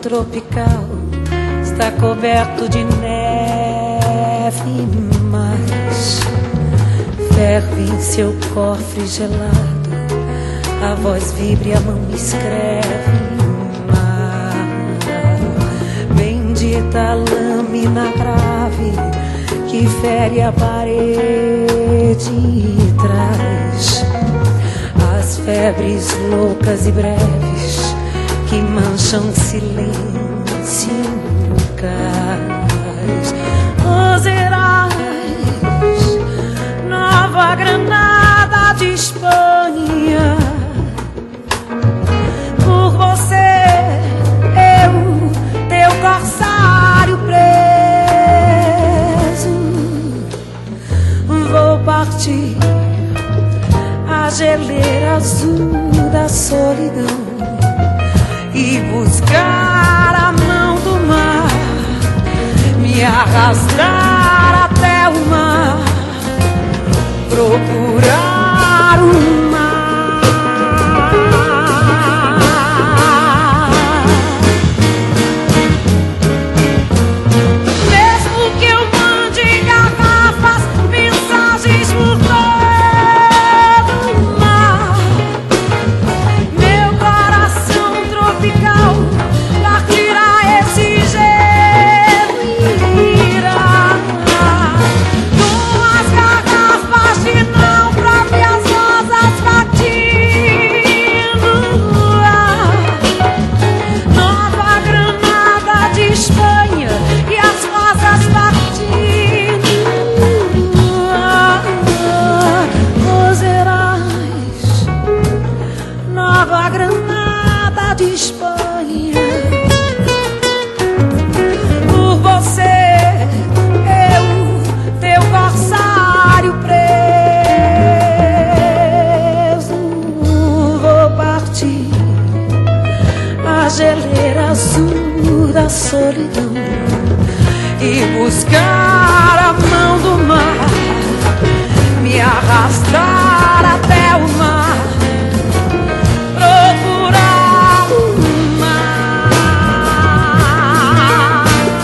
tropical está coberto de neve, mas ferve em seu cofre gelado, a voz vibra e a mão escreve. Bendita lâmina grave que fere a parede e traz as febres loucas e breves que mancham silêncio no cais. Os heróis, Nova Granada de Espanha, por você eu, teu corsário preso, vou partir a geleira azul da solidão e buscar a mão do mar, me arrastar até o mar, procurar o mar. Mesmo que eu mande em garrafas mensagens por todo o mar, meu coração tropical partirá esse gelo e irá com as garrafas de não próprias rosas batindo ar. Nova Granada de Espanha e as rosas partindo ar. Os heróis, Nova Granada de Espanha, por você eu, teu corsário preso, vou partir a geleira azul da solidão e buscar a mão do mar, me arrastar até o mar, procurar o mar.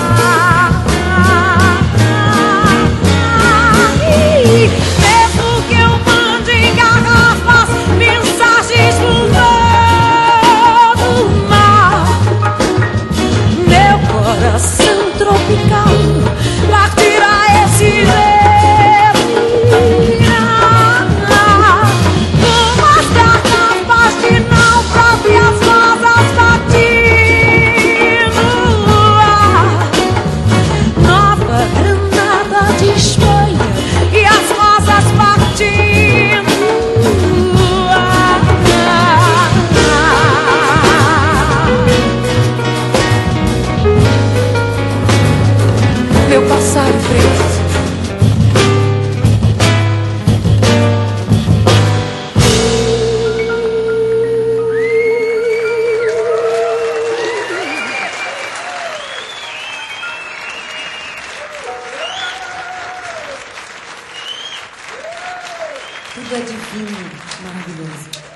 Mesmo que eu mande em garrafas mensagens por todo o mar, meu coração tropical partirá esse gelo e irá com as garrafas de não próprias rosas batindo ar. Nova Granada de Espanha e as rosas partindo ar. Meu passarinho preto, tudo é divino, maravilhoso.